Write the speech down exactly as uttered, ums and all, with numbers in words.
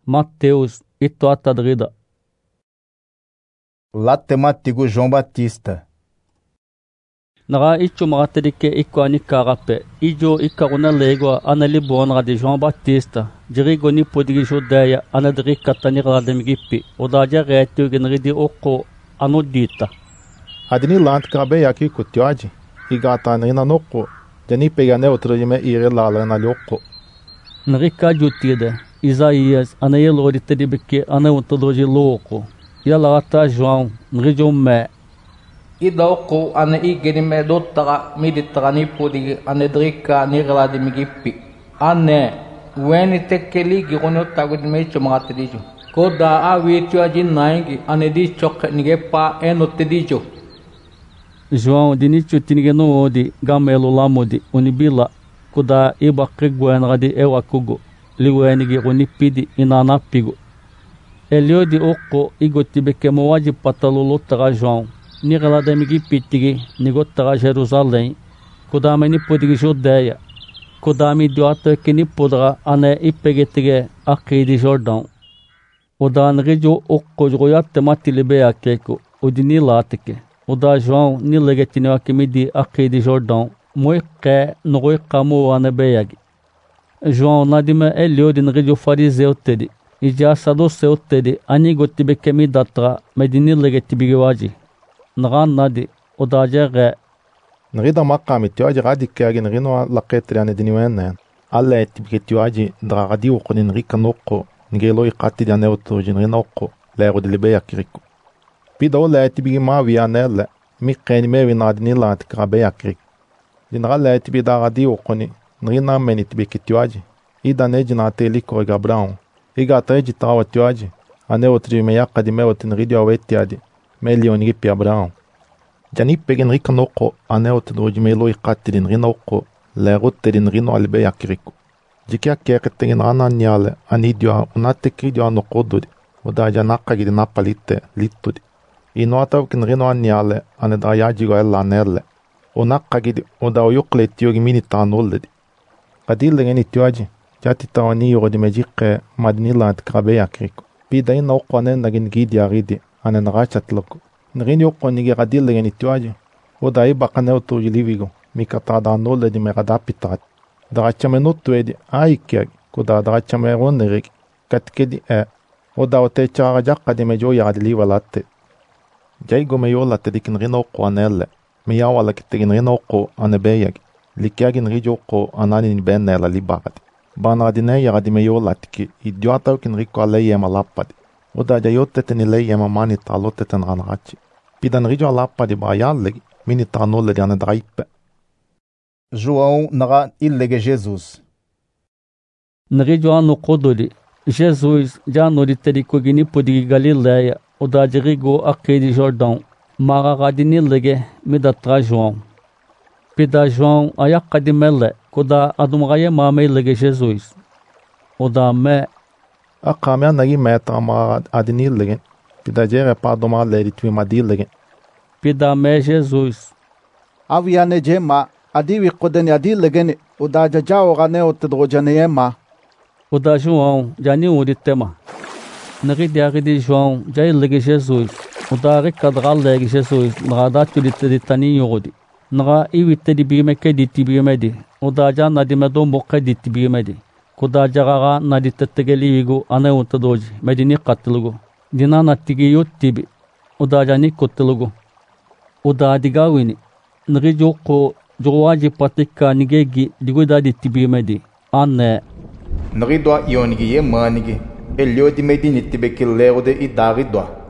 Mateus e Toatadrida. Lá temático João Batista. Naga ichu magatedike ikwani karape. Ijo ikaruna legua analibona de João Batista. Dirigo ni podigi Judeia anadri katani rademigipi. Odaja retu genridi oko anodita. Adini lant kabe yaki kutyaji. Igatani na noko. Jani pegane utrujime ire lala na loko. Nrika jutide. Isaías anayelori tedibike anawuntoloji louco. Yalata João nrijo me. Idauko ana igenime dottara miditani podi anedrika nirladi migipi ane weni tekeli gigono tagudme chumatedijo koda awitu ajinaingi anedi chok nigepa enotedijo João dinichu tinigeno odi gamelo lamodi unibila koda ibakre gwenradi ewakugo liwenigi unipidi inanapigo Eliodi oko igotibeke mowaji patalolo tara João Nirlada migi pitigi nigottara Jerusalém kodameni podigi Judeia kodami diota kini podra ane ipegetige akidi Jordão odan rijo okko joyatte matilibe akeko odini latike oda João nilegetini akimidi akidi Jordão moike nogoi kamo ane beyagi João nadime eliodin rijo fariseu tedi ija sadoceu tedi ani gotibeke mi datra medini legetibigi waji Nagan nadi odaje Nrida maqami tiwaji gadi kagi nrino laqetri ane diniwenen alla etibke tiwaji dragadi uqni nrika nokko ngelo iqati dane utuji nrina uqo lego dilibe yakiriku Pida ola etibigi mavi anelle mi qeni mevi nadini lant krabe yakirik Dinrala etibi dragadi uqni nrina meni tibike tiwaji ida nejina teli ko gabraun iga taji tawa tiwaji ane utri me yaqadi me utin ridio wetiadi Melioni pi Abraão. Jani pegen rika noko aneot doji melo iqatidin rinoko le rotedin rino albe yakiriku. Jikia kertegen rana nyale anidio unateki dio noko dodi. Oda janaka gidi napalite litudi. Ino atawkin rino anyale aneda yajigo ella nerle. Onaka gidi oda oyukle tiogi mini tanoldi. Kadile geni tioji jati tawani yodi mejike madniland krabe yakiriku. Pida ina oko anenda gin gidi aridi. Ana nagachatloko. Nrini oko nige gadile geni tiwaji. Oda iba kaneo toji livigo. Mikata da nole di megada pitat. Dagachame notu edi aikiag. Koda dagachame ronerik. Katkedi e. Oda ote chaga jaka di mejo yagadi liva latte. Jaigo meyo latte dik nrino oko anelle. Miyawala kitegi nrino oko anebeyag. Likiagi nrijo oko anani nibennela libagadi. Bana adine yagadi meyo latki. Idioataw kinriko aleye malapadi. Oda jayotte ni lei ema mani talotte ten ranrachi. Pidan rijo alapa di bayalleg, mini tanole di ane draipe. João naga illege Jesus. Nrijo anu kodoli. Jesus já no de tericogini podigi Galileia, oda jerigo akedi Jordão. Maragadini lege midatra João. Pida João ayakadi mele, koda adumraye mame lege Jesus. Oda me Aqamya nagi meta ama adini legen. Pida jere padoma leri twi madi legen. Pida me Jesus. Aviane jema adiwi qodeni adi legen uda jajao gane otdrojane yema. Oda João jani udi tema. Nagi diari di João jai lege Jesus. Oda rekadra lege Jesus nada tulite di tani yodi. Naga iwite di bime ke di tibimedi. Oda jana di medo mokke di tibimedi. Koda jagaga nadi tettegeligo anewuntadoji medini qatlugo dina natigi yottibi oda jani kotlugo oda digawini nrijo ko jowaji patika nigegi digoda dittibi medi anne Nrido ionigi yemanigi eliodi medini tibekilero de idaridwa